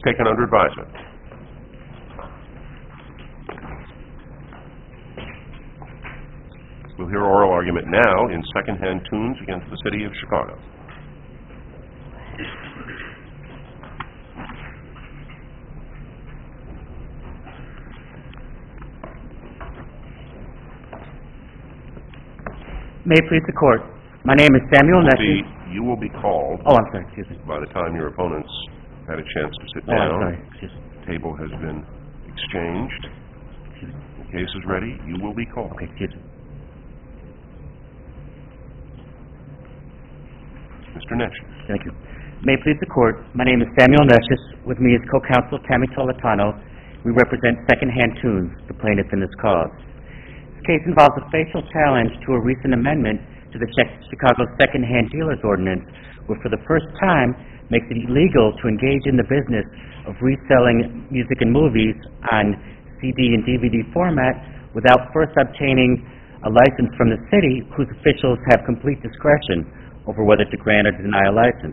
taken under advisement. We'll hear oral argument now in Secondhand Tunes against the City of Chicago. May it please the Court. My name is Samuel Nessie. You will be called. Oh, I'm sorry. Excuse me. By the time your opponents had a chance to sit Oh, down. I'm sorry. Excuse me. The table has been exchanged. Excuse me. The case is ready. You will be called. Okay, excuse me. Mr. Nessie. Thank you. May it please the Court. My name is Samuel Nessie. With me is co-counsel Tammy Toletano. We represent Secondhand Tunes, the plaintiff in this cause. This case involves a facial challenge to a recent amendment to the Chicago Secondhand Dealers Ordinance, which for the first time makes it illegal to engage in the business of reselling music and movies on CD and DVD format without first obtaining a license from the city, whose officials have complete discretion over whether to grant or deny a license.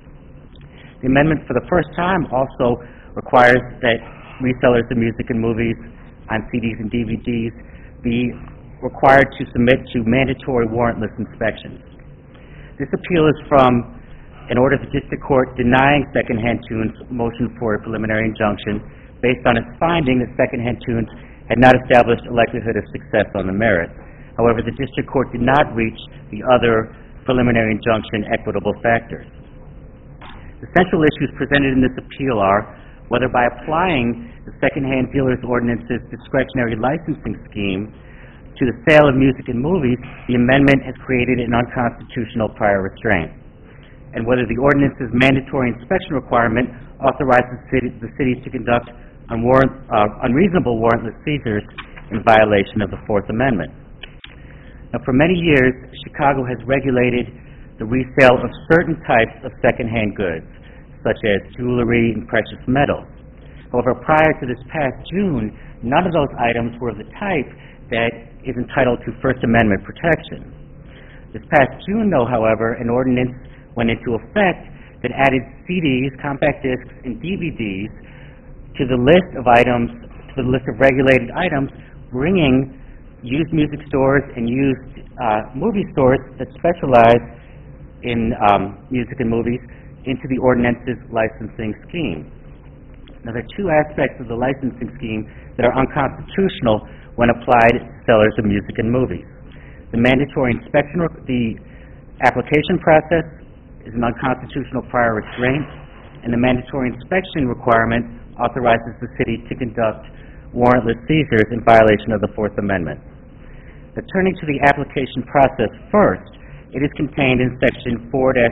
The amendment for the first time also requires that resellers of music and movies on CDs and DVDs be required to submit to mandatory warrantless inspections. This appeal is from an order of the District Court denying Secondhand Tunes' motion for a preliminary injunction based on its finding that Secondhand Tunes had not established a likelihood of success on the merits. However, the District Court did not reach the other preliminary injunction equitable factors. The central issues presented in this appeal are whether by applying the Secondhand Dealers Ordinance's discretionary licensing scheme to the sale of music and movies, the amendment has created an unconstitutional prior restraint, and whether the ordinance's mandatory inspection requirement authorizes the city to conduct unreasonable warrantless seizures in violation of the Fourth Amendment. Now, for many years, Chicago has regulated the resale of certain types of secondhand goods, such as jewelry and precious metals. However, prior to this past June, none of those items were of the type that is entitled to First Amendment protection. This past June, though, however, an ordinance went into effect that added CDs, compact discs, and DVDs to the list of items, to the list of regulated items, bringing used music stores and used movie stores that specialize in music and movies into the ordinance's licensing scheme. Now, there are two aspects of the licensing scheme that are unconstitutional when applied to sellers of music and movies. The mandatory inspection, the application process is an unconstitutional prior restraint, and the mandatory inspection requirement authorizes the city to conduct warrantless seizures in violation of the Fourth Amendment. Now, turning to the application process first, it is contained in Section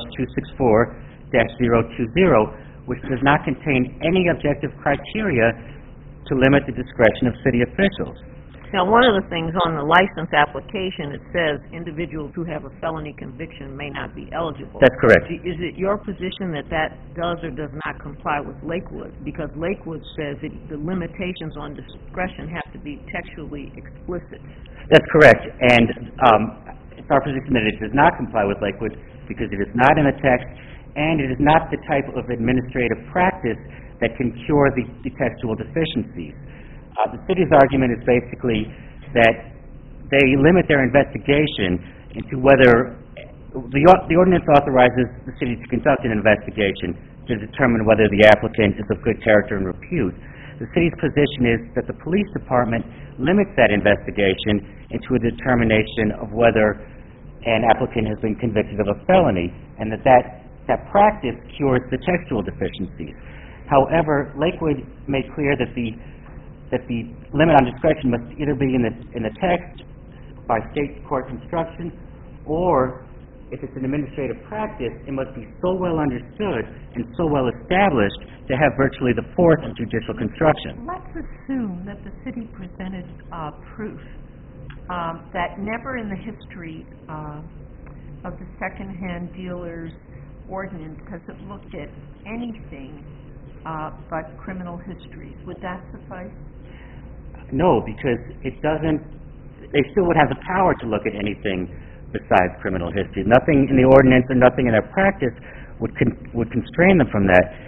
4-264-020, which does not contain any objective criteria to limit the discretion of city officials. Now, one of the things on the license application, it says individuals who have a felony conviction may not be eligible. That's correct. Is it your position that that does or does not comply with Lakewood? Because Lakewood says that the limitations on discretion have to be textually explicit. That's correct, and it's our position that it does not comply with Lakewood because it is not in the text, and it is not the type of administrative practice that can cure the textual deficiencies. The city's argument is basically that they limit their investigation into whether the ordinance authorizes the city to conduct an investigation to determine whether the applicant is of good character and repute. The city's position is that the police department limits that investigation into a determination of whether an applicant has been convicted of a felony, and that practice cures the textual deficiencies. However, Lakewood made clear that the limit on discretion must either be in the text by state court construction, or if it's an administrative practice, it must be so well understood and so well established to have virtually the force of judicial construction. Let's assume that the city presented proof that never in the history of the secondhand dealers ordinance has it looked at anything but criminal histories. Would that suffice? No, because it doesn't. They still would have the power to look at anything besides criminal history. Nothing in the ordinance or nothing in their practice would constrain them from that.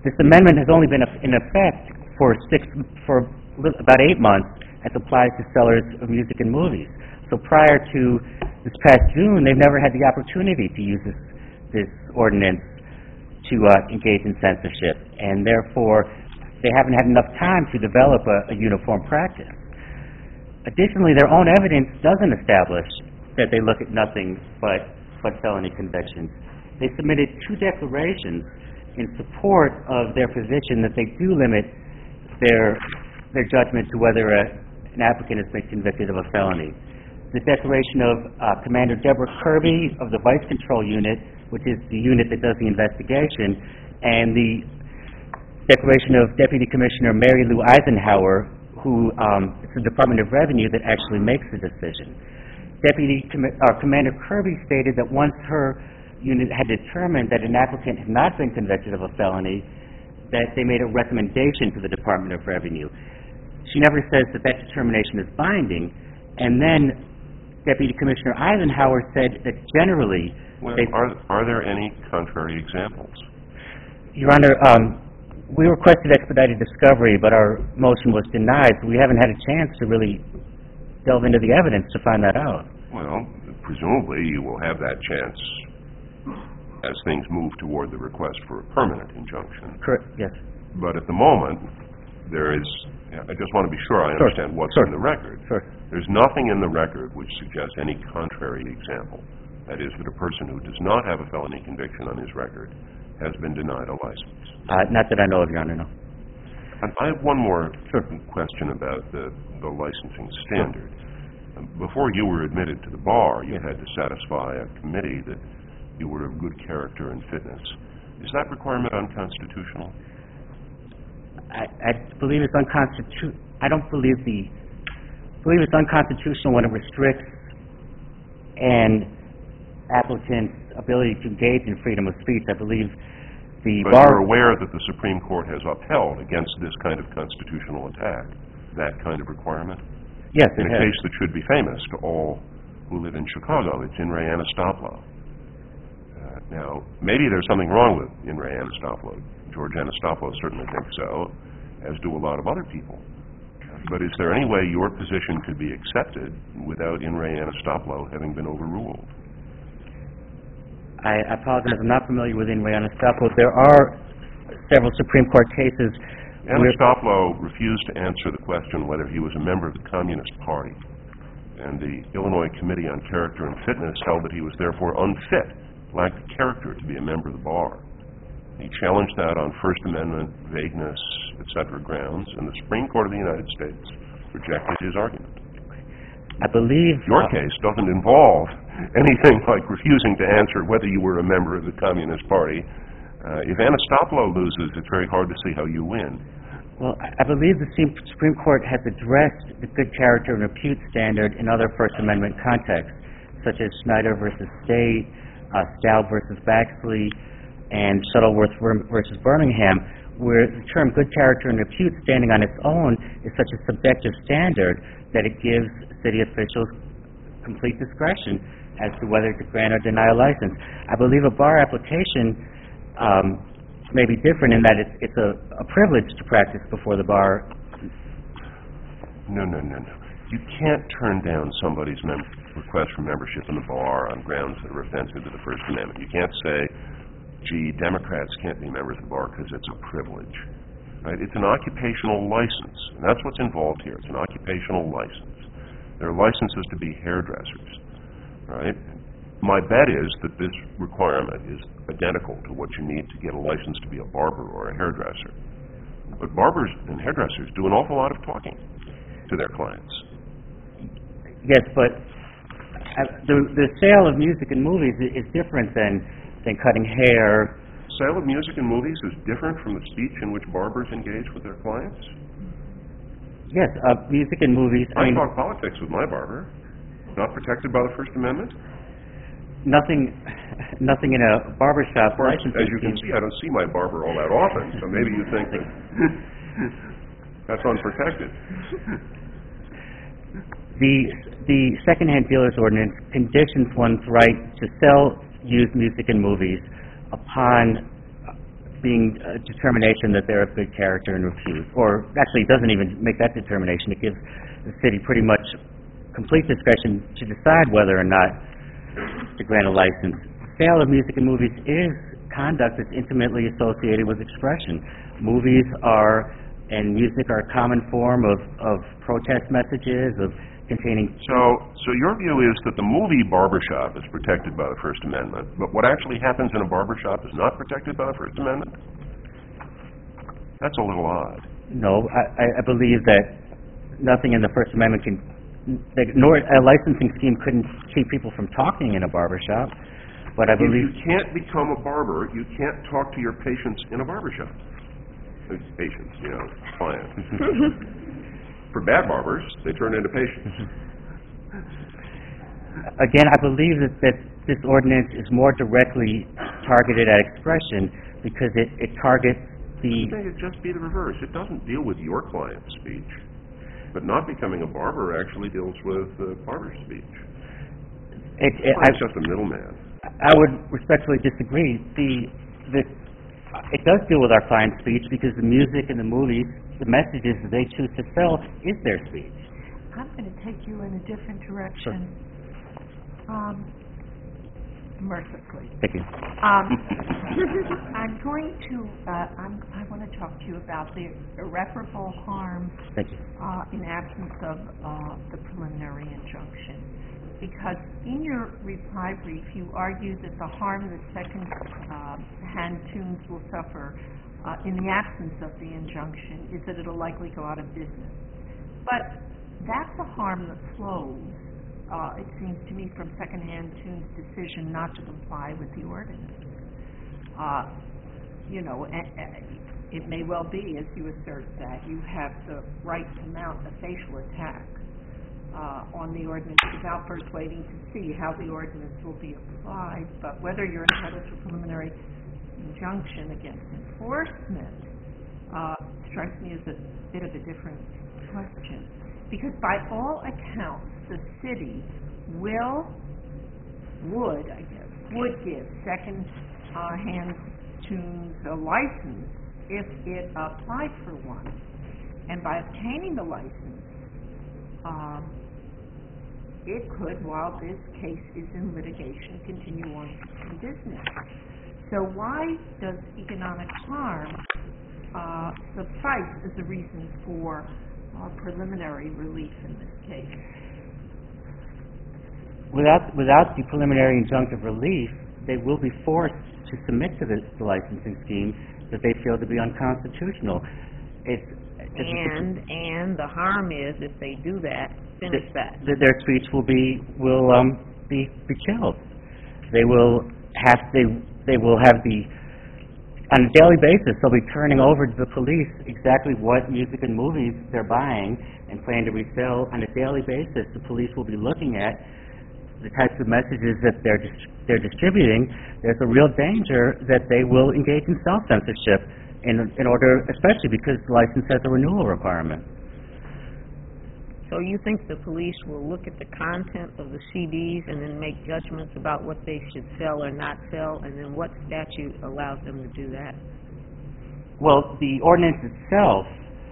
This amendment has only been in effect for about 8 months as applies to sellers of music and movies. So prior to this past June, they've never had the opportunity to use this ordinance to engage in censorship, and therefore they haven't had enough time to develop a uniform practice. Additionally, their own evidence doesn't establish that they look at nothing but felony convictions. They submitted 2 declarations in support of their position that they do limit their judgment to whether an applicant has been convicted of a felony. The declaration of Commander Deborah Kirby of the Vice Control Unit, which is the unit that does the investigation, and the declaration of Deputy Commissioner Mary Lou Eisenhower, who it's the Department of Revenue that actually makes the decision. Commander Kirby stated that once her unit had determined that an applicant had not been convicted of a felony, that they made a recommendation to the Department of Revenue. She never says that that determination is binding, and then Deputy Commissioner Eisenhower said that generally... Well, are there any contrary examples? Your Honor, we requested expedited discovery, but our motion was denied, so we haven't had a chance to really delve into the evidence to find that out. Well, presumably you will have that chance as things move toward the request for a permanent injunction. Correct, yes. But at the moment, there is... I just want to be sure I understand what's in the record. Sure. There's nothing in the record which suggests any contrary example. That is, that a person who does not have a felony conviction on his record has been denied a license. Not that I know of, Your Honor, no. I have one more question about the licensing standard. Before you were admitted to the bar, you had to satisfy a committee that you were of good character and fitness. Is that requirement unconstitutional? I believe it's unconstitutional. I don't believe it's unconstitutional when it restricts an applicant's ability to engage in freedom of speech. I believe the But bar... you're aware that the Supreme Court has upheld against this kind of constitutional attack, that kind of requirement? Yes, it In a has. case that should be famous to all who live in Chicago, it's In re Anastoplo. Now, maybe there's something wrong with In re Anastoplo. George Anastopoulos certainly thinks so, as do a lot of other people. But is there any way your position could be accepted without In re Anastoplo having been overruled? I apologize, I'm not familiar with In re Anastopoulos. There are several Supreme Court cases... Anastoplo refused to answer the question whether he was a member of the Communist Party. And the Illinois Committee on Character and Fitness held that he was therefore unfit, lacked the character to be a member of the bar. He challenged that on First Amendment, vagueness, etc. grounds, and the Supreme Court of the United States rejected his argument. I believe... Your case doesn't involve anything like refusing to answer whether you were a member of the Communist Party. If Anastoplo loses, it's very hard to see how you win. Well, I believe the Supreme Court has addressed the good character and repute standard in other First Amendment contexts, such as Schneider versus State, Stout versus Baxley, and Shuttleworth versus Birmingham, where the term good character and repute standing on its own is such a subjective standard that it gives city officials complete discretion as to whether to grant or deny a license. I believe a bar application may be different in that it's a privilege to practice before the bar. No. You can't turn down somebody's request for membership in the bar on grounds that are offensive to the First Amendment. You can't say, gee, Democrats can't be members of the bar because it's a privilege. Right? It's an occupational license, and that's what's involved here. It's an occupational license. There are licenses to be hairdressers, right? My bet is that this requirement is identical to what you need to get a license to be a barber or a hairdresser. But barbers and hairdressers do an awful lot of talking to their clients. Yes, but the sale of music and movies is different than cutting hair. Sale of music and movies is different from the speech in which barbers engage with their clients? Yes, music and movies... I talk politics with my barber. Not protected by the First Amendment? Nothing in a barbershop license. As you can see, I don't see my barber all that often, so maybe you think that that's unprotected. The secondhand dealer's ordinance conditions one's right to sell used music and movies upon being a determination that they're a good character and refuse. Or actually, it doesn't even make that determination. It gives the city pretty much complete discretion to decide whether or not to grant a license. Sale of music and movies is conduct that's intimately associated with expression. Movies are, and music are a common form of protest messages, of containing... So your view is that the movie barbershop is protected by the First Amendment, but what actually happens in a barbershop is not protected by the First Amendment? That's a little odd. No, I believe that nothing in the First Amendment can... nor a licensing scheme couldn't keep people from talking in a barbershop, but I believe... If you can't become a barber, you can't talk to your patients in a barbershop. Patients, clients. For bad barbers, they turn into patients. Again, I believe that this ordinance is more directly targeted at expression because it targets the... I think it'd just be the reverse. It doesn't deal with your client's speech, but not becoming a barber actually deals with barber's speech. It's just a middleman. I would respectfully disagree. It does deal with our client's speech because the music and the movies, the messages that they choose to sell, is their speech. I'm going to take you in a different direction. Sure. Mercifully. Thank you. I'm going to, I want to talk to you about the irreparable harm Thank you. in absence of the preliminary injunction. Because in your reply brief, you argue that the harm that second-hand tunes will suffer in the absence of the injunction is that it'll likely go out of business. But that's a harm that flows, it seems to me, from second-hand tunes' decision not to comply with the ordinance. It may well be, as you assert, that you have the right to mount a facial attack on the ordinance without first waiting to see how the ordinance will be applied, but whether you're entitled to a preliminary injunction against enforcement strikes me as a bit of a different question. Because by all accounts, the city would give second-hand tunes a license if it applied for one. And by obtaining the license, it could, while this case is in litigation, continue on in business. So why does economic harm suffice as a reason for preliminary relief in this case? Without the preliminary injunctive relief, they will be forced to submit to the licensing scheme that they feel to be unconstitutional. And the harm is, if they do that, finish that. Their speech will be killed. They will have on a daily basis, they'll be turning over to the police exactly what music and movies they're buying and plan to resell on a daily basis. The police will be looking at the types of messages that they're distributing. There's a real danger that they will engage in self-censorship in order, especially because the license has a renewal requirement. So you think the police will look at the content of the CDs and then make judgments about what they should sell or not sell, and then what statute allows them to do that? Well, the ordinance itself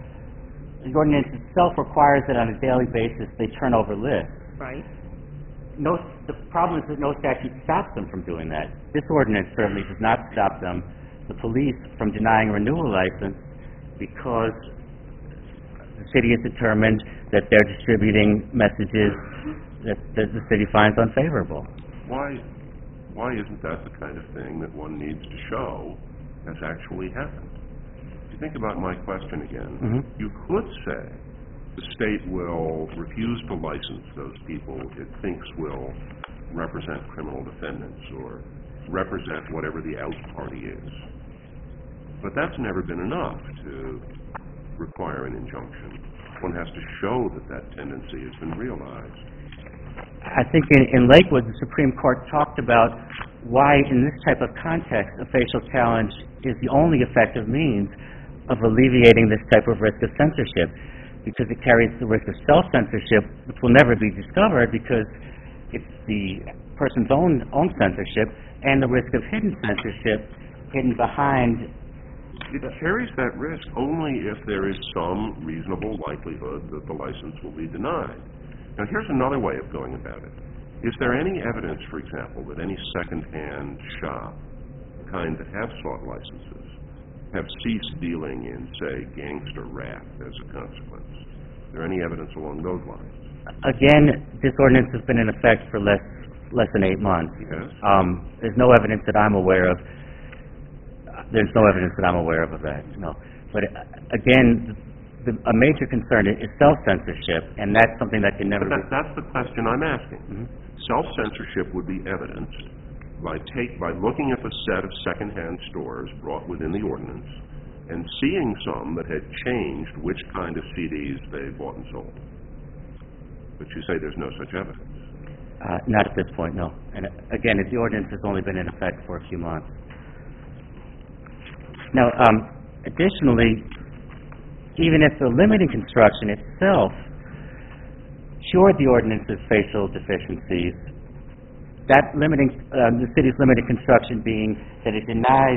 requires that on a daily basis they turn over lists. Right. The problem is that no statute stops them from doing that. This ordinance certainly does not stop them, the police, from denying a renewal license because the city has determined that they're distributing messages that the city finds unfavorable. Why isn't that the kind of thing that one needs to show has actually happened? If you think about my question again, you could say the state will refuse to license those people it thinks will represent criminal defendants or represent whatever the out party is. But that's never been enough to require an injunction. One has to show that tendency has been realized. I think in Lakewood, the Supreme Court talked about why, in this type of context, a facial challenge is the only effective means of alleviating this type of risk of censorship, because it carries the risk of self-censorship, which will never be discovered because it's the person's own censorship, and the risk of hidden censorship hidden behind It carries that risk only if there is some reasonable likelihood that the license will be denied. Now, here's another way of going about it. Is there any evidence, for example, that any second-hand shop, the kind that have sought licenses, have ceased dealing in, say, gangster rap as a consequence? Is there any evidence along those lines? Again, this ordinance has been in effect for less than 8 months. Yes. There's no evidence that I'm aware of. There's no evidence that I'm aware of that, no. But again, a major concern is self-censorship, and that's something that can never be... That's the question I'm asking. Self-censorship would be evidenced by looking at the set of second-hand stores brought within the ordinance and seeing some that had changed which kind of CDs they bought and sold. But you say there's no such evidence. Not at this point, no. And again, the ordinance has only been in effect for a few months. Now, additionally, even if the limiting construction itself cured the ordinance's facial deficiencies, that the city's limited construction being that it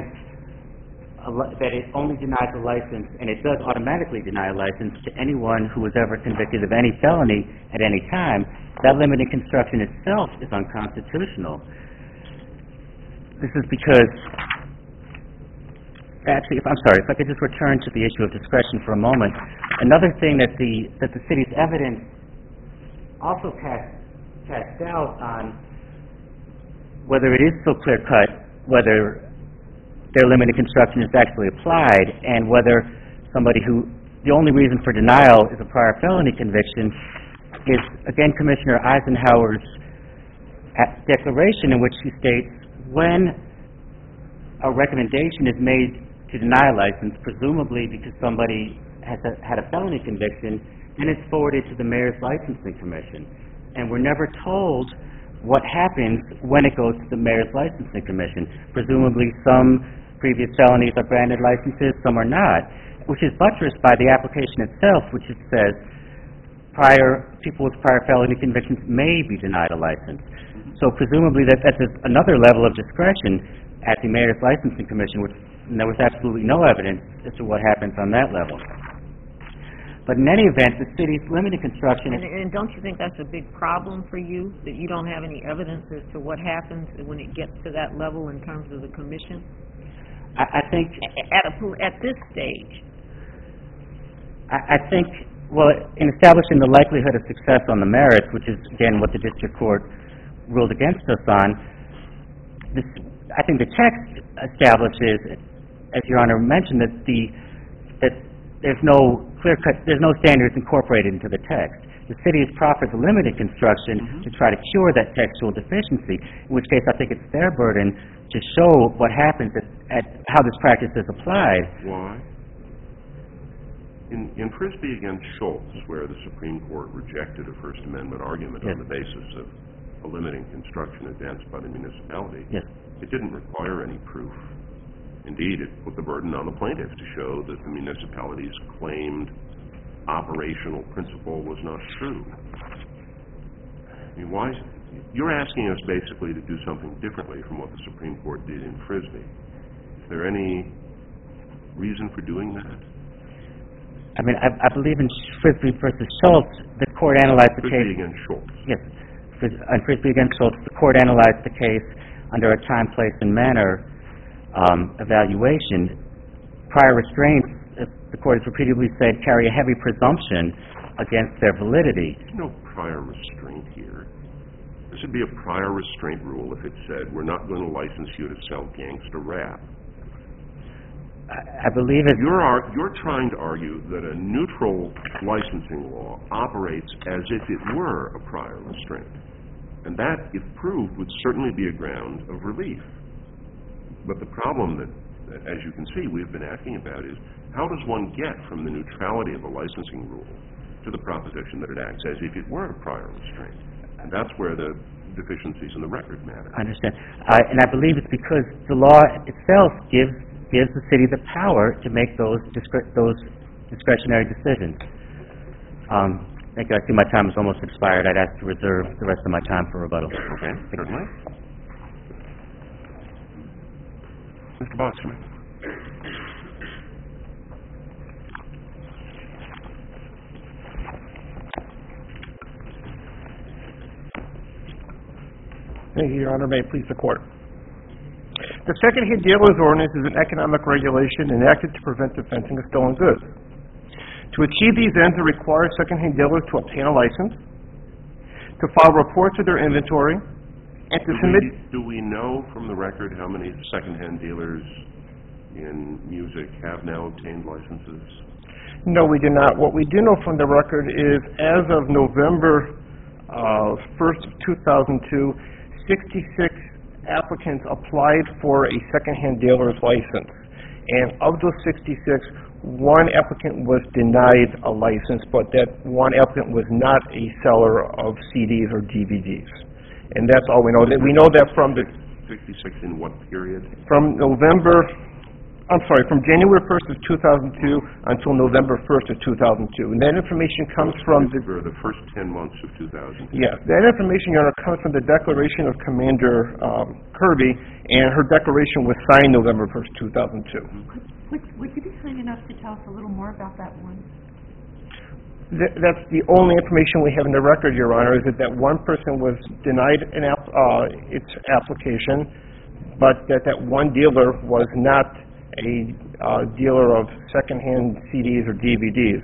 only denies a license, and it does automatically deny a license to anyone who was ever convicted of any felony at any time, that limited construction itself is unconstitutional. This is because, actually, if I could just return to the issue of discretion for a moment. Another thing that the city's evidence also casts doubt on whether it is so clear-cut, whether their limited construction is actually applied, and whether the only reason for denial is a prior felony conviction is, again, Commissioner Eisenhower's declaration in which he states, when a recommendation is made to deny a license, presumably because somebody had a felony conviction, then it's forwarded to the Mayor's Licensing Commission. And we're never told what happens when it goes to the Mayor's Licensing Commission. Presumably some previous felonies are granted licenses, some are not, which is buttressed by the application itself, which it says people with prior felony convictions may be denied a license. So presumably that's another level of discretion at the Mayor's Licensing Commission, and there was absolutely no evidence as to what happens on that level. But in any event, the city's limited construction... And don't you think that's a big problem for you, that you don't have any evidence as to what happens when it gets to that level in terms of the commission? I think... At this stage? I think, well, in establishing the likelihood of success on the merits, which is, again, what the district court ruled against us on, I think the text establishes, as Your Honor mentioned, that there's no standards incorporated into the text. The city has proffered the limited construction to try to cure that textual deficiency, in which case I think it's their burden to show what happens at how this practice is applied. Why? In Frisbee against Schultz, where the Supreme Court rejected a First Amendment argument on the basis of a limiting construction advanced by the municipality, it didn't require any proof. Indeed, it put the burden on the plaintiff to show that the municipality's claimed operational principle was not true. I mean, you're asking us basically to do something differently from what the Supreme Court did in Frisbee. Is there any reason for doing that? I mean, I believe in Frisbee versus Schultz, the court analyzed the case... Frisbee against Schultz. Yes. On Frisbee against Schultz, the court analyzed the case under a time, place, and manner evaluation. Prior restraints, the court has repeatedly said, carry a heavy presumption against their validity. There's no prior restraint here. This would be a prior restraint rule if it said, we're not going to license you to sell gangster rap. I believe it... You're trying to argue that a neutral licensing law operates as if it were a prior restraint. And that, if proved, would certainly be a ground of relief. But the problem that, as you can see, we've been asking about is, how does one get from the neutrality of a licensing rule to the proposition that it acts as if it were a prior restraint? And that's where the deficiencies in the record matter. I understand. And I believe it's because the law itself gives the city the power to make those discretionary decisions. Thank you. I see my time has almost expired. I'd ask to reserve the rest of my time for rebuttal. Okay, certainly. Mr. Boxman. Thank you, Your Honor. May it please the Court. The Secondhand Dealers Ordinance is an economic regulation enacted to prevent the fencing of stolen goods. To achieve these ends, it requires secondhand dealers to obtain a license, to file reports of their inventory, and to submit... Do we know from the record how many secondhand dealers in music have now obtained licenses? No, we do not. What we do know from the record is, as of November 1st of 2002, 66 applicants applied for a secondhand dealer's license. And of those 66, one applicant was denied a license, but that one applicant was not a seller of CDs or DVDs. And that's all we know. We know that from the... 66 in what period? From January 1st of 2002 until November 1st of 2002. And that information comes from the first 10 months of 2002. Yes, that information, Your Honor, comes from the declaration of Commander Kirby, and her declaration was signed November 1st, 2002. Would you be kind enough to tell us a little more about that one? That's the only information we have in the record, Your Honor, is that one person was denied its application, but that one dealer was not a dealer of secondhand CDs or DVDs.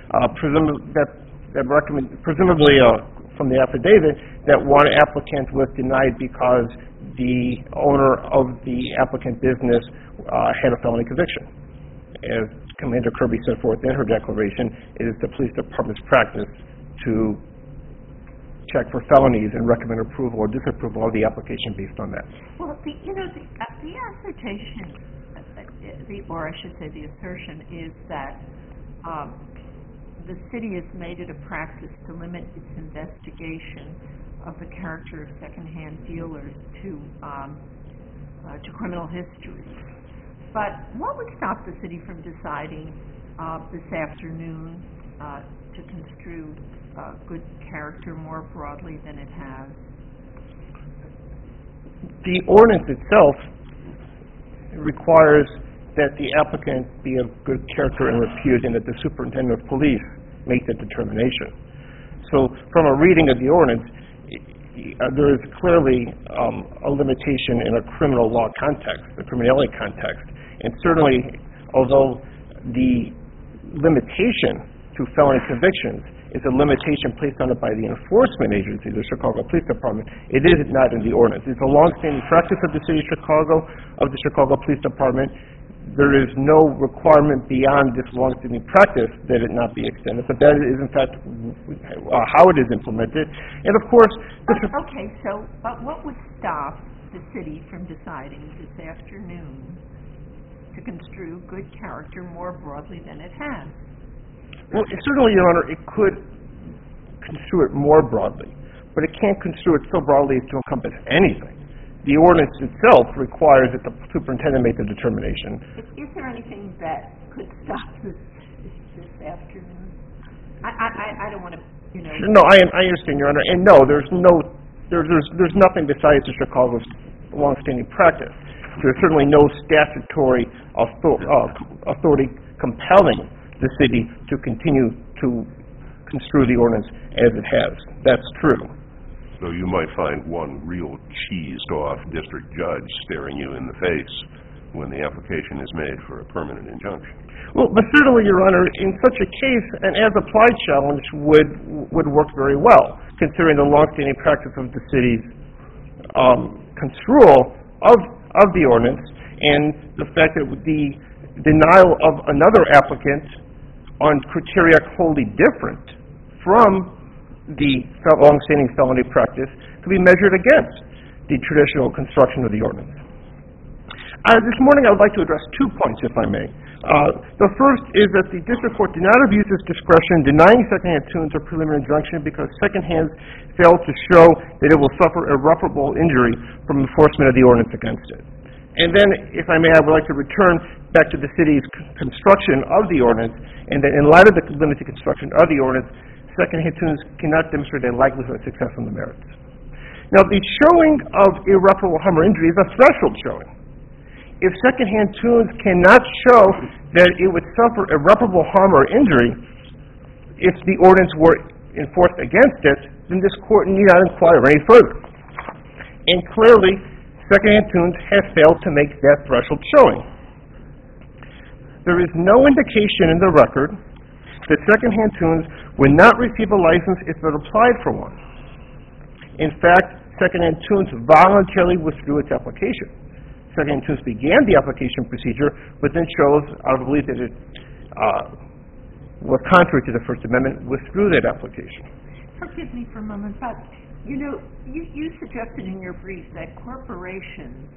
Presumably, from the affidavit, that one applicant was denied because the owner of the applicant business had a felony conviction. As Commander Kirby set forth in her declaration, it is the police department's practice to check for felonies and recommend approval or disapproval of the application based on that. Well, the assertion, or I should say the assertion, is that the city has made it a practice to limit its investigation of the character of secondhand dealers to criminal history. But what would stop the city from deciding this afternoon to construe good character more broadly than it has? The ordinance itself requires that the applicant be of good character and repute, and that the superintendent of police make that determination. So from a reading of the ordinance, there is clearly a limitation in a criminal law context, the criminality context. And certainly, although the limitation to felony convictions is a limitation placed on it by the enforcement agency, the Chicago Police Department, it is not in the ordinance. It's a long-standing practice of the city of Chicago, of the Chicago Police Department. There is no requirement beyond this long-standing practice that it not be extended, but that is, in fact, how it is implemented. And, of course... Okay, so what would stop the city from deciding this afternoon to construe good character more broadly than it has? Well, certainly, Your Honor, it could construe it more broadly, but it can't construe it so broadly as to encompass anything. The ordinance itself requires that the superintendent make the determination. Is there anything that could stop this afternoon? I don't want to, No, I understand, Your Honor, and no, there's nothing besides the Chicago's long-standing practice. There's certainly no statutory authority compelling the city to continue to construe the ordinance as it has. That's true. So you might find one real cheesed-off district judge staring you in the face when the application is made for a permanent injunction. Well, but certainly, Your Honor, in such a case, an as-applied challenge would work very well, considering the long-standing practice of the city's construal of the ordinance, and the fact that the denial of another applicant on criteria wholly different from the long-standing felony practice could be measured against the traditional construction of the ordinance. This morning I would like to address 2 points, if I may. The first is that the district court did not abuse its discretion denying secondhand tunes or preliminary injunction because secondhand failed to show that it will suffer irreparable injury from enforcement of the ordinance against it. And then, if I may, I would like to return back to the city's construction of the ordinance, and that in light of the limited construction of the ordinance, secondhand tunes cannot demonstrate a likelihood of success on the merits. Now, the showing of irreparable harm or injury is a threshold showing. If secondhand tunes cannot show that it would suffer irreparable harm or injury if the ordinance were enforced against it, then this court need not inquire any further. And clearly, Secondhand Tunes has failed to make that threshold showing. There is no indication in the record that Secondhand Tunes would not receive a license if it applied for one. In fact, Secondhand Tunes voluntarily withdrew its application. Secondhand Tunes began the application procedure, but then chose, out of belief that it was contrary to the First Amendment, withdrew that application. Forgive me for a moment, but, you know, you suggested in your brief that corporations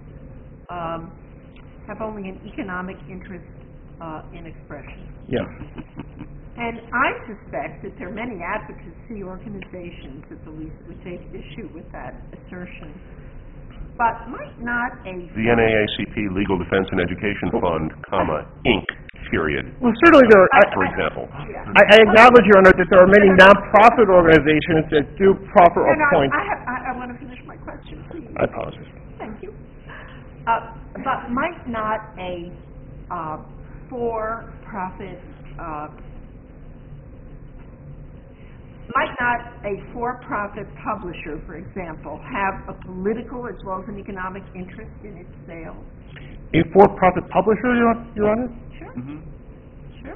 have only an economic interest in expression. Yeah. And I suspect that there are many advocacy organizations that would take issue with that assertion. But might not The NAACP Legal Defense and Education Fund, Inc., period. Well, certainly there are, For example. I acknowledge, Your Honor, that there are many nonprofit organizations that do proffer a point. I want to finish my question, please. I apologize. Thank you. But might not a for-profit publisher, for example, have a political as well as an economic interest in its sales? A for-profit publisher, Your Honor? Sure. Mm-hmm. Sure.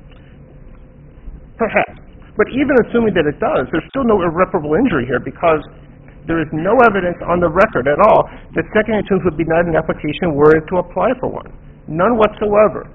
Perhaps. But even assuming that it does, there's still no irreparable injury here because there is no evidence on the record at all that Secondhand Tunes would be denied an application were it to apply for one. None whatsoever.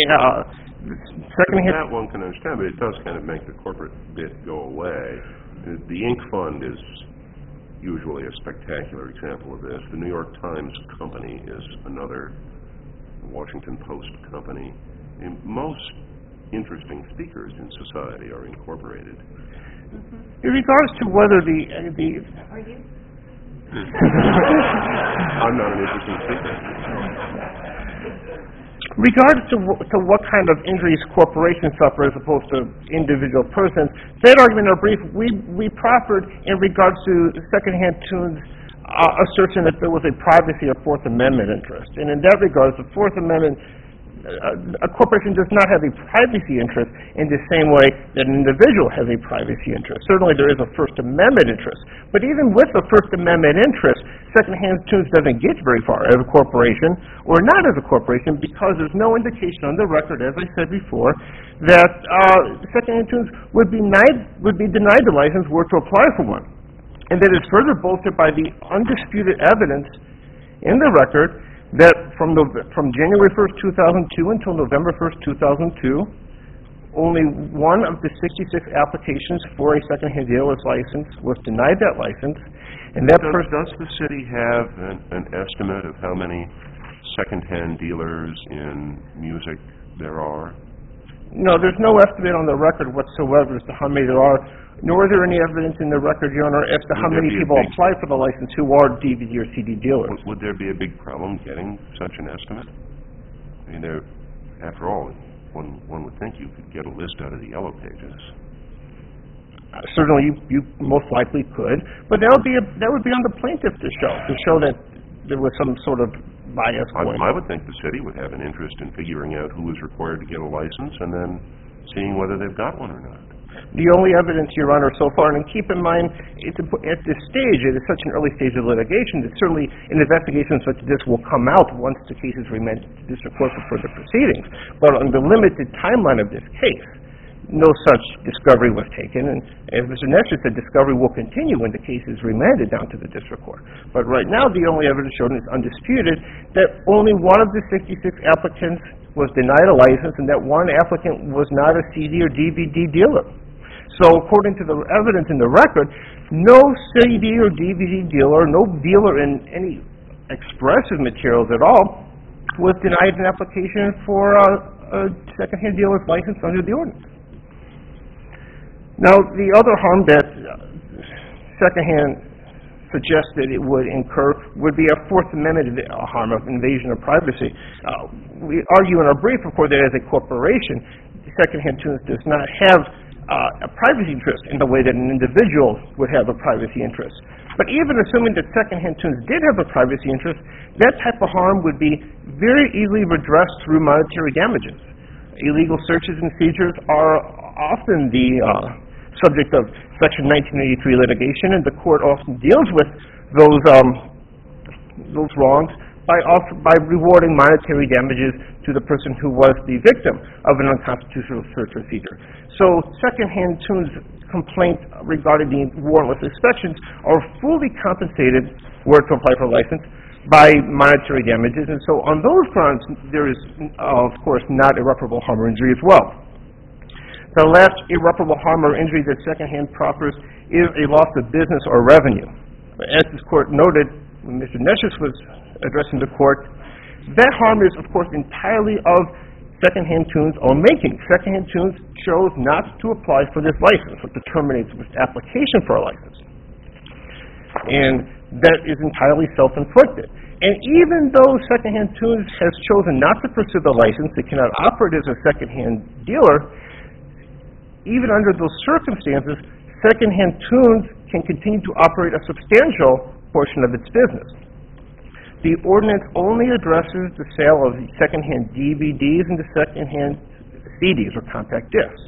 That one can understand, but it does kind of make the corporate bit go away. The Inc. Fund is usually a spectacular example of this. The New York Times Company is another, Washington Post Company. And most interesting speakers in society are incorporated. In regards to whether the Are you? I'm not an interesting speaker. regards to what kind of injuries corporations suffer as opposed to individual persons, that argument in our brief, we proffered in regards to Secondhand Tunes' assertion that there was a privacy or Fourth Amendment interest. And in that regard, the Fourth Amendment, a corporation does not have a privacy interest in the same way that an individual has a privacy interest. Certainly there is a First Amendment interest. But even with the First Amendment interest, Secondhand Tunes doesn't get very far as a corporation or not as a corporation because there's no indication on the record, as I said before, that Secondhand Tunes would be denied the license were to apply for one. And that is further bolstered by the undisputed evidence in the record that from January 1st, 2002 until November 1st, 2002, only one of the 66 applications for a secondhand dealer's license was denied that license. And that Does the city have an estimate of how many secondhand dealers in music there are? No, there's no estimate on the record whatsoever as to how many there are, nor is there any evidence in the record, Your Honor, as to how many people apply for the license who are DVD or CD dealers. Would there be a big problem getting such an estimate? I mean, after all, one would think you could get a list out of the Yellow Pages. Certainly, you most likely could, but that would be on the plaintiff to show that there was some sort of bias going on. I would think the city would have an interest in figuring out who is required to get a license and then seeing whether they've got one or not. The only evidence, Your Honor, so far, and keep in mind, at this stage, it is such an early stage of litigation that certainly an investigation such as this will come out once the case is remanded to district court for further proceedings. But on the limited timeline of this case, no such discovery was taken, and as Mr. Nestor said, discovery will continue when the case is remanded down to the district court. But right now, the only evidence shown is undisputed that only one of the 66 applicants was denied a license, and that one applicant was not a CD or DVD dealer. So according to the evidence in the record, no CD or DVD dealer, no dealer in any expressive materials at all, was denied an application for a secondhand dealer's license under the ordinance. Now, the other harm that secondhand suggested it would incur would be a Fourth Amendment harm of invasion of privacy. We argue in our brief, of course, that as a corporation, Secondhand Tunes does not have a privacy interest in the way that an individual would have a privacy interest. But even assuming that Secondhand Tunes did have a privacy interest, that type of harm would be very easily redressed through monetary damages. Illegal searches and seizures are often the subject of Section 1983 litigation, and the court often deals with those those wrongs by rewarding monetary damages to the person who was the victim of an unconstitutional search procedure. So Secondhand Tunes' complaint regarding the warrantless inspections are fully compensated, were to apply for a license, by monetary damages, and so on those grounds there is, of course, not irreparable harm or injury as well. The last irreparable harm or injury that Secondhand proffers is a loss of business or revenue. As this court noted when Mr. Neshes was addressing the court, that harm is, of course, entirely of Secondhand Tunes' own making. Secondhand Tunes chose not to apply for this license, or to terminate its application for a license. And that is entirely self-inflicted. And even though Secondhand Tunes has chosen not to pursue the license, it cannot operate as a secondhand dealer, even under those circumstances, Secondhand Tunes can continue to operate a substantial portion of its business. The ordinance only addresses the sale of secondhand DVDs and the secondhand CDs or compact discs.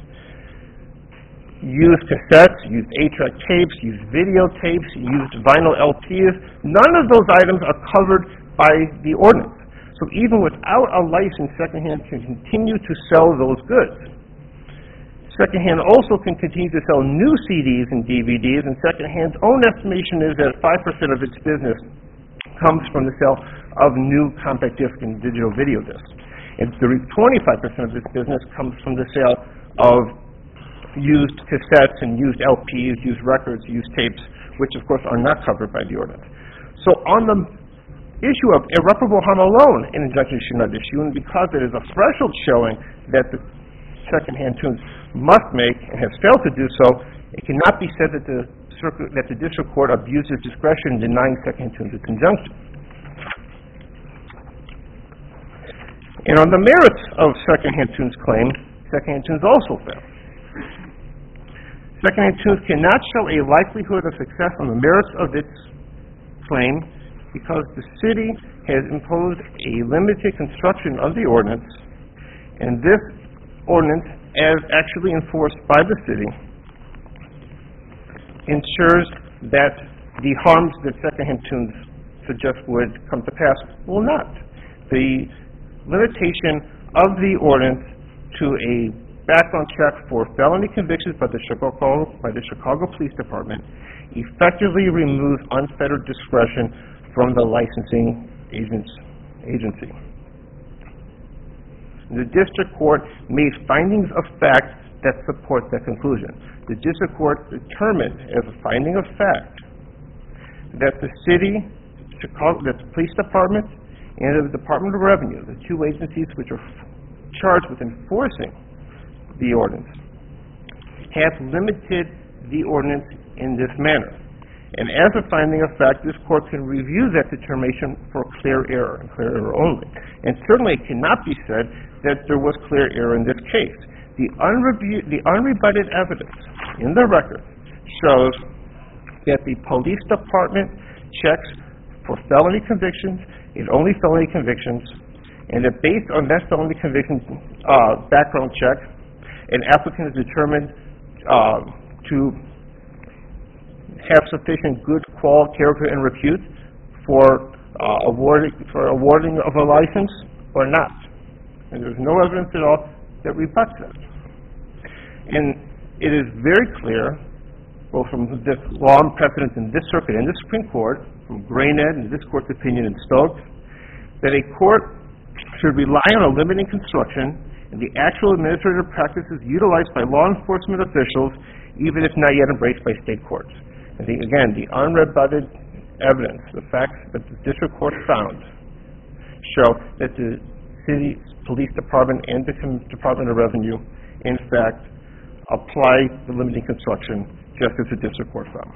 Used cassettes, used 8-track tapes, used videotapes, used vinyl LPs, none of those items are covered by the ordinance. So even without a license, Secondhand can continue to sell those goods. Secondhand also can continue to sell new CDs and DVDs, and Secondhand's own estimation is that 5% of its business comes from the sale of new compact disc and digital video discs. And 25% of its business comes from the sale of used cassettes and used LPs, used records, used tapes, which of course are not covered by the ordinance. So on the issue of irreparable harm alone, an injunction should not issue, and because it is a threshold showing that the Secondhand Tunes must make and has failed to do so, it cannot be said that the district court abused its discretion in denying Secondhand Tunes its injunction. And on the merits of Secondhand Tunes' claim, Secondhand Tunes also failed. Secondhand Tunes cannot show a likelihood of success on the merits of its claim because the city has imposed a limited construction of the ordinance, and this ordinance, as actually enforced by the city, ensures that the harms that Secondhand Tunes suggest would come to pass will not. The limitation of the ordinance to a background check for felony convictions by the Chicago Police Department effectively removes unfettered discretion from the licensing agency. The district court made findings of fact that support that conclusion. The district court determined as a finding of fact that the city, that the police department, and the Department of Revenue, the two agencies which are charged with enforcing the ordinance, have limited the ordinance in this manner. And as a finding of fact, this court can review that determination for clear error, and clear error only. And certainly it cannot be said that there was clear error in this case. The unrebutted evidence in the record shows that the police department checks for felony convictions, and only felony convictions, and that based on that felony conviction background check, an applicant is determined to have sufficient good quality, character, and repute for awarding of a license or not. And there's no evidence at all that rebuts that. And it is very clear, both from this law and precedent in this circuit and the Supreme Court, from Grayned and this court's opinion in Stokes, that a court should rely on a limiting construction and the actual administrative practices utilized by law enforcement officials, even if not yet embraced by state courts. And again, the unrebutted evidence, the facts that the district court found, show that the city police department and the Department of Revenue, in fact, apply the limiting construction just as the district court found.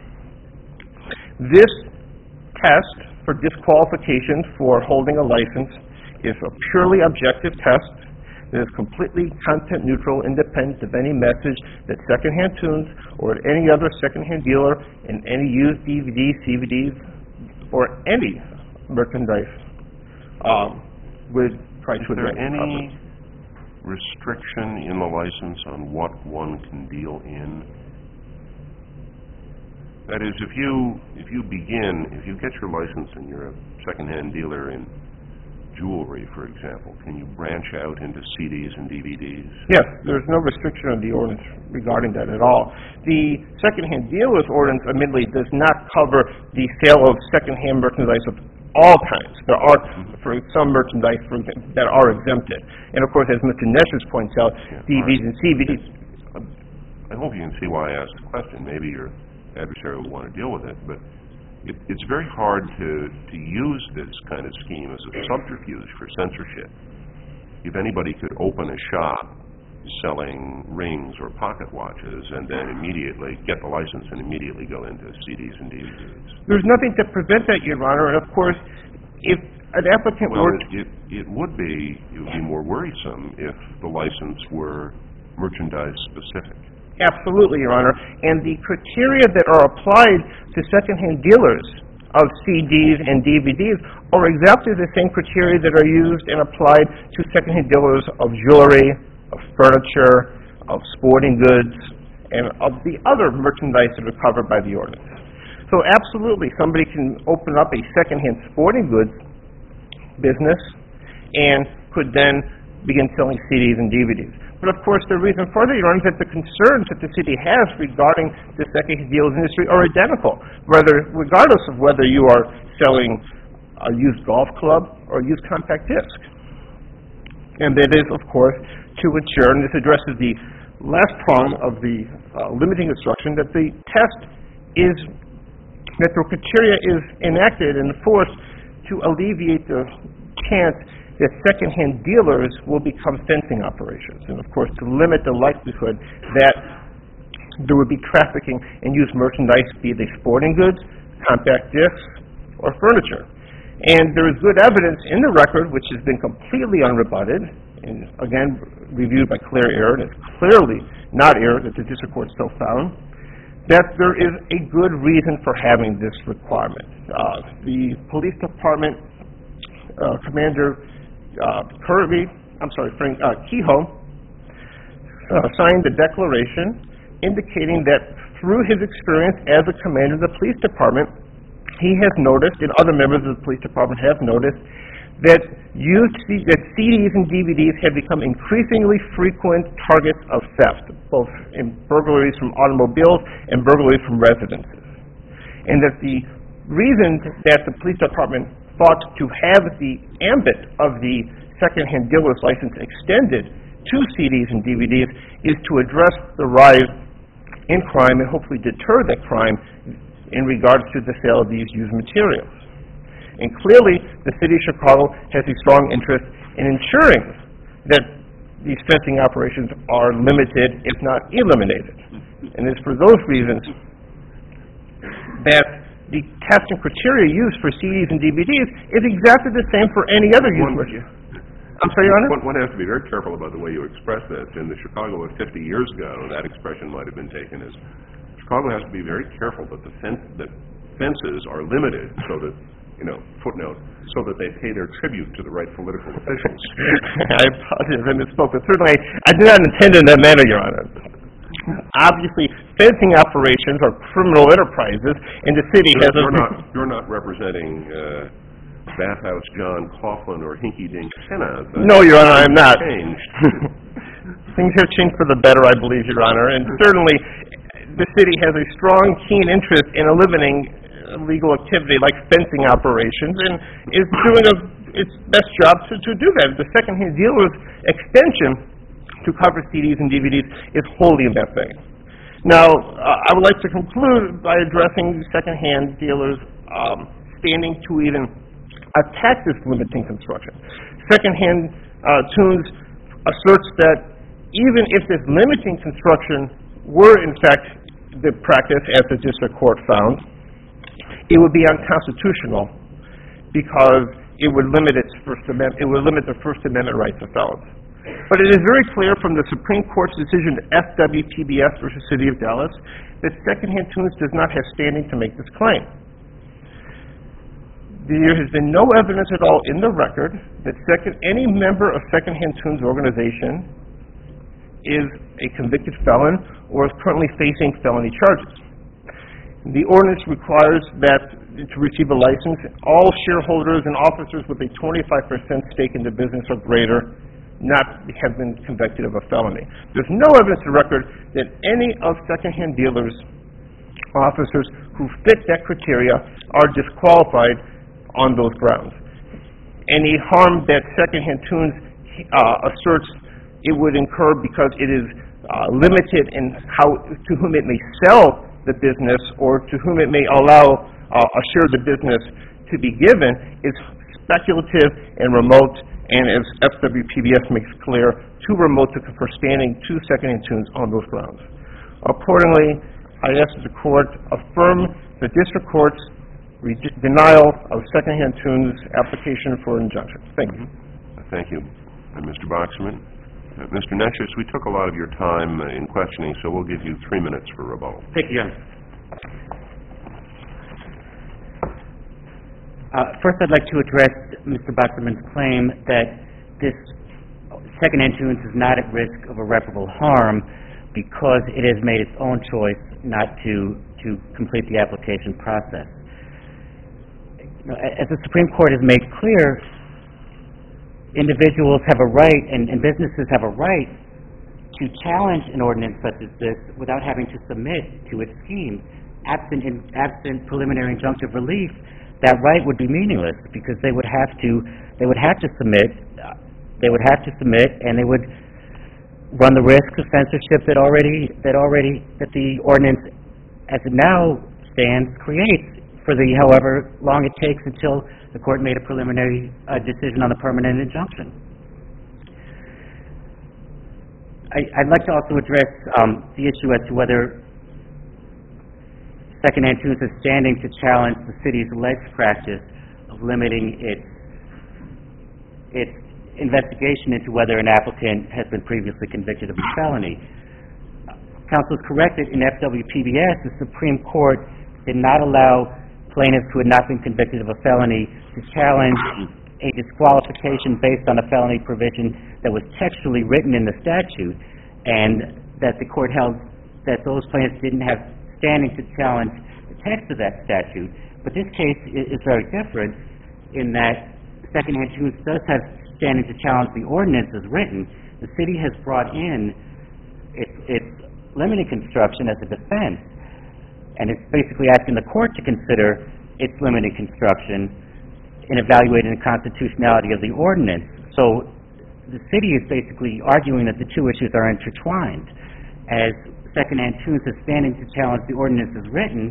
This test for disqualification for holding a license is a purely objective test that is completely content neutral, independent of any message that Secondhand Tunes or any other secondhand dealer in any used DVDs, CVDs, or any merchandise would try to address. Is there any restriction in the license on what one can deal in? That is, if you get your license and you're a secondhand dealer in jewelry, for example, can you branch out into CDs and DVDs? Yes, there's no restriction on the ordinance regarding that at all. The secondhand dealer's ordinance, admittedly, does not cover the sale of secondhand merchandise of all kinds. There are, for some merchandise, that are exempted. And of course, as Mr. Nessus points out, DVDs and CVDs. I hope you can see why I asked the question. Maybe your adversary will want to deal with it, but it's very hard to use this kind of scheme as a subterfuge for censorship. If anybody could open a shop selling rings or pocket watches and then immediately get the license and immediately go into CDs and DVDs. There's nothing to prevent that, Your Honor, and of course, if an applicant well, were... it would be more worrisome if the license were merchandise specific. Absolutely, Your Honor. And the criteria that are applied to secondhand dealers of CDs and DVDs are exactly the same criteria that are used and applied to secondhand dealers of jewelry, of furniture, of sporting goods, and of the other merchandise that are covered by the ordinance. So absolutely, somebody can open up a secondhand sporting goods business and could then begin selling CDs and DVDs. But of course, the reason for that, Your Honor, is that the concerns that the city has regarding the second-hand deals industry are identical, regardless of whether you are selling a used golf club or a used compact disc. And that is, of course, to ensure, and this addresses the last prong of the limiting instruction, that the test is, that the criteria is enacted and enforced to alleviate the chance that second-hand dealers will become fencing operations, and of course to limit the likelihood that there would be trafficking in used merchandise, be they sporting goods, compact discs, or furniture. And there is good evidence in the record, which has been completely unrebutted, and again reviewed by clear error, and it's clearly not error that the district court still found, that there is a good reason for having this requirement. The police department commander Frank Kehoe signed a declaration indicating that through his experience as a commander of the police department, he has noticed, and other members of the police department have noticed, that CDs and DVDs have become increasingly frequent targets of theft, both in burglaries from automobiles and burglaries from residences. And that the reason that the police department thought to have the ambit of the second-hand dealer's license extended to CDs and DVDs is to address the rise in crime and hopefully deter that crime in regards to the sale of these used materials. And clearly, the city of Chicago has a strong interest in ensuring that these fencing operations are limited, if not eliminated. And it's for those reasons that the testing criteria used for CDs and DVDs is exactly the same for any other used merchandise. I'm sorry, Your Honor? One has to be very careful about the way you express this. In the Chicago of 50 years ago, that expression might have been taken as, Chicago has to be very careful that that fences are limited so that, footnote, so that they pay their tribute to the right political officials. I apologize, I misspoke, but certainly I did not intend in that manner, Your Honor. Obviously, fencing operations are criminal enterprises, and the city has You're not representing Bathhouse John Coughlin or Hinky Dink Senna. No, Your Honor, I'm not. Changed. Things have changed for the better, I believe, Your Honor, and certainly the city has a strong, keen interest in eliminating illegal activity like fencing operations, and is doing its best job to do that. The second-hand dealer's extension to cover CDs and DVDs is wholly in that vein. Now, I would like to conclude by addressing second-hand dealers standing to even attack this limiting construction. Second-hand Tunes asserts that even if this limiting construction were in fact the practice as the district court found, it would be unconstitutional because it would limit the First Amendment rights of felons. But it is very clear from the Supreme Court's decision FWPBS versus City of Dallas that second-hand Tunes does not have standing to make this claim. There has been no evidence at all in the record that any member of second-hand Tunes organization is a convicted felon or is currently facing felony charges. The ordinance requires that to receive a license, all shareholders and officers with a 25% stake in the business or greater not have been convicted of a felony. There's no evidence to record that any of secondhand dealers, officers who fit that criteria are disqualified on those grounds. Any harm that Secondhand Tunes asserts it would incur because it is limited in to whom it may sell the business or to whom it may allow a share of the business to be given is speculative and remote, and as FWPBS makes clear, too remote to confer standing to Secondhand Tunes on those grounds. Accordingly, I ask that the court affirm the district court's denial of Secondhand Tunes' application for injunction. Thank you. Thank you. Mr. Boxerman? Mr. Necious, we took a lot of your time in questioning, so we'll give you 3 minutes for rebuttal. Thank you, Your Honor. First, I'd like to address Mr. Boxerman's claim that this Secondhand Tunes is not at risk of irreparable harm because it has made its own choice not to complete the application process. As the Supreme Court has made clear, individuals have a right and businesses have a right to challenge an ordinance such as this without having to submit to its scheme. Absent preliminary injunctive relief, that right would be meaningless because they would have to submit, and they would run the risk of censorship that the ordinance as it now stands creates for the however long it takes until the court made a preliminary decision on the permanent injunction. I'd like to also address the issue as to whether Secondhand Tunes is standing to challenge the city's alleged practice of limiting its investigation into whether an applicant has been previously convicted of a felony. Counsel is correct that in FWPBS, the Supreme Court did not allow plaintiffs who had not been convicted of a felony to challenge a disqualification based on a felony provision that was textually written in the statute, and that the court held that those plaintiffs didn't have standing to challenge the text of that statute. But this case is very different in that Secondhand Tunes does have standing to challenge the ordinance as written. The city has brought in its limited construction as a defense, and it's basically asking the court to consider its limited construction in evaluating the constitutionality of the ordinance. So the city is basically arguing that the two issues are intertwined. As Secondhand Tunes is standing to challenge the ordinance as written,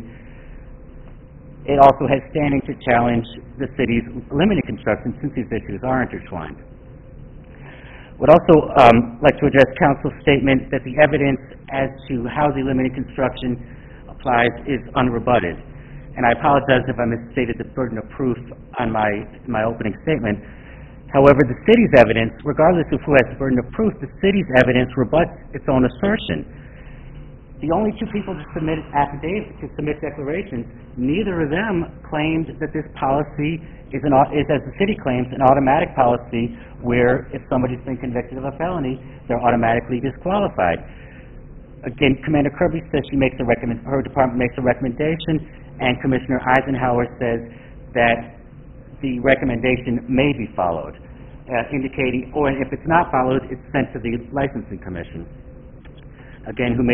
it also has standing to challenge the city's limited construction since these issues are intertwined. Would also like to address counsel's statement that the evidence as to how the limited construction applies is unrebutted. And I apologize if I misstated the burden of proof on my opening statement. However, the city's evidence, regardless of who has the burden of proof, the city's evidence rebuts its own assertion. The only two people to submit affidavits, to submit declarations, neither of them claimed that this policy is, as the city claims, an automatic policy where if somebody's been convicted of a felony, they're automatically disqualified. Again, Commander Kirby says her department makes a recommendation, and Commissioner Eisenhower says that the recommendation may be followed, indicating, or if it's not followed, it's sent to the licensing commission. Again, who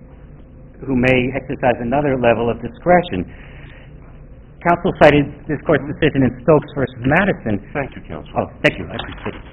may exercise another level of discretion. Counsel cited this court's decision in Stokes versus Madison. Thank you, counsel. Oh, thank you. I appreciate it.